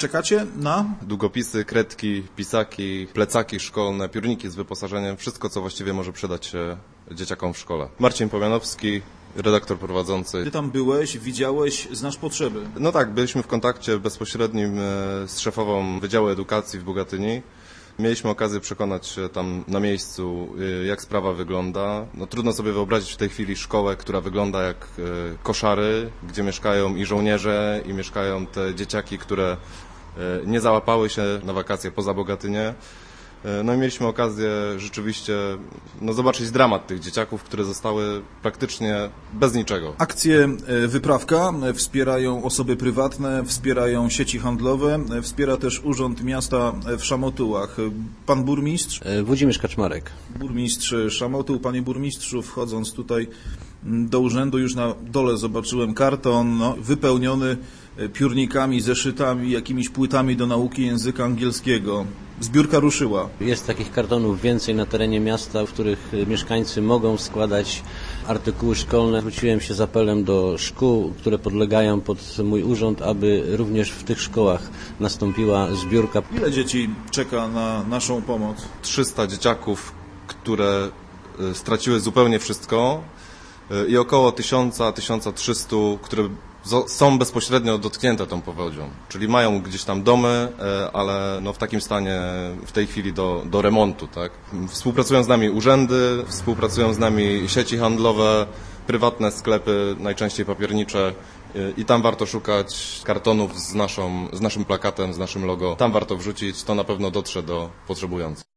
Czekacie na? Długopisy, kredki, pisaki, plecaki szkolne, piórniki z wyposażeniem, wszystko co właściwie może przydać się dzieciakom w szkole. Marcin Pomianowski, redaktor prowadzący. Ty tam byłeś, widziałeś, znasz potrzeby. No tak, byliśmy w kontakcie bezpośrednim z szefową Wydziału Edukacji w Bogatyni. Mieliśmy okazję przekonać się tam na miejscu, jak sprawa wygląda. No, trudno sobie wyobrazić w tej chwili szkołę, która wygląda jak koszary, gdzie mieszkają i żołnierze, i mieszkają te dzieciaki, które nie załapały się na wakacje poza Bogatynię. No i mieliśmy okazję rzeczywiście zobaczyć dramat tych dzieciaków, które zostały praktycznie bez niczego. Akcje Wyprawka wspierają osoby prywatne, wspierają sieci handlowe, wspiera też Urząd Miasta w Szamotułach. Pan burmistrz? Włodzimierz Kaczmarek. Burmistrz Szamotuł. Panie burmistrzu, wchodząc tutaj do urzędu, już na dole zobaczyłem karton wypełniony piórnikami, zeszytami, jakimiś płytami do nauki języka angielskiego. Zbiórka ruszyła. Jest takich kartonów więcej na terenie miasta, w których mieszkańcy mogą składać artykuły szkolne. Zwróciłem się z apelem do szkół, które podlegają pod mój urząd, aby również w tych szkołach nastąpiła zbiórka. Ile dzieci czeka na naszą pomoc? 300 dzieciaków, które straciły zupełnie wszystko i około 1000-1300, które są bezpośrednio dotknięte tą powodzią, czyli mają gdzieś tam domy, ale w takim stanie w tej chwili do remontu. Tak? Współpracują z nami urzędy, współpracują z nami sieci handlowe, prywatne sklepy, najczęściej papiernicze i tam warto szukać kartonów z naszym plakatem, z naszym logo. Tam warto wrzucić, to na pewno dotrze do potrzebujących.